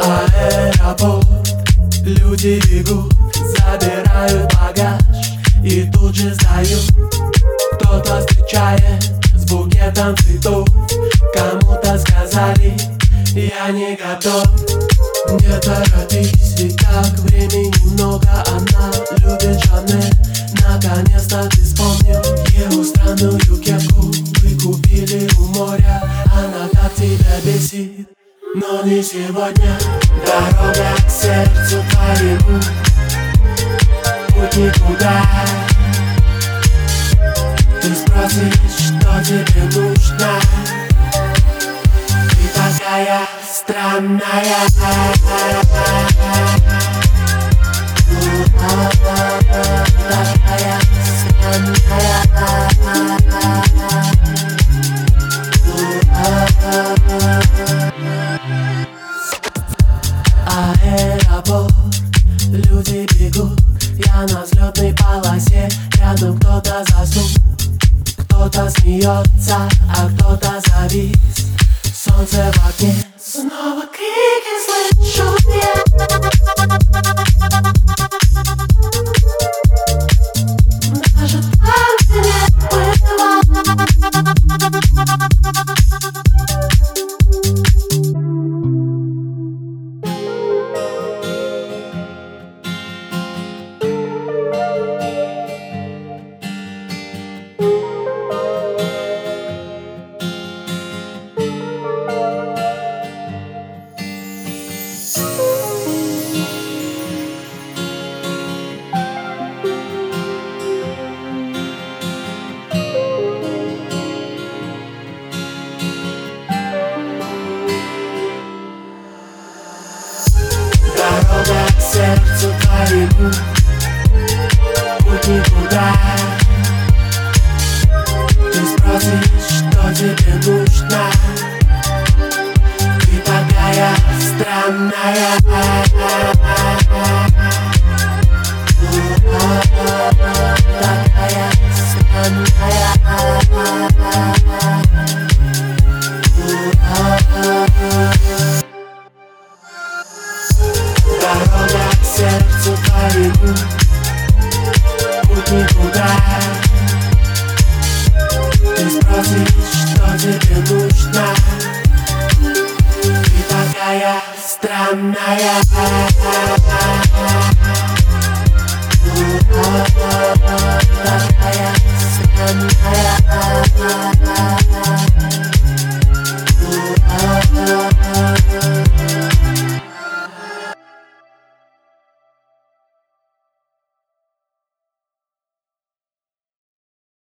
Аэропорт, люди бегут, забирают багаж и тут же сдают. Кто-то встречает с букетом цветов, кому-то сказали: я не готов. Не торопись, ведь так времени много. Она любит Жанель, наконец-то ты вспомнил его странную кепку. Вы купили у моря, она так тебя бесит. Но не сегодня. Дорога к сердцу твоему, путь никуда. Ты спросишь, что тебе нужно. Ты такая странная. Такая странная. Аэропорт, люди бегут, я на взлетной полосе. Рядом кто-то заснул, кто-то смеется, а кто-то завис. Солнце в окне, снова крики слышу я. Даже танцы не было. Дорога к сердцу твоему, путь никуда. Ты спросишь, что тебе нужно. Ты такая странная. Такая странная. Дорога к сердцу твоему, путь никуда. Ты спросишь, что тебе нужно. Ты такая странная.